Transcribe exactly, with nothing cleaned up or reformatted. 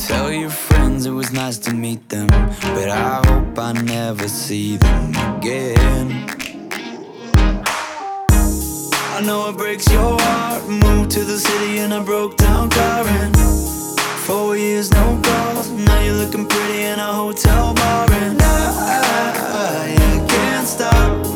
Tell your friends it was nice to meet them, but I hope I never see them again. I know it breaks your heart. Moved to the city in a broke down car, and four years no calls. Now you're looking pretty in a hotel bar, and I, I, I can't stop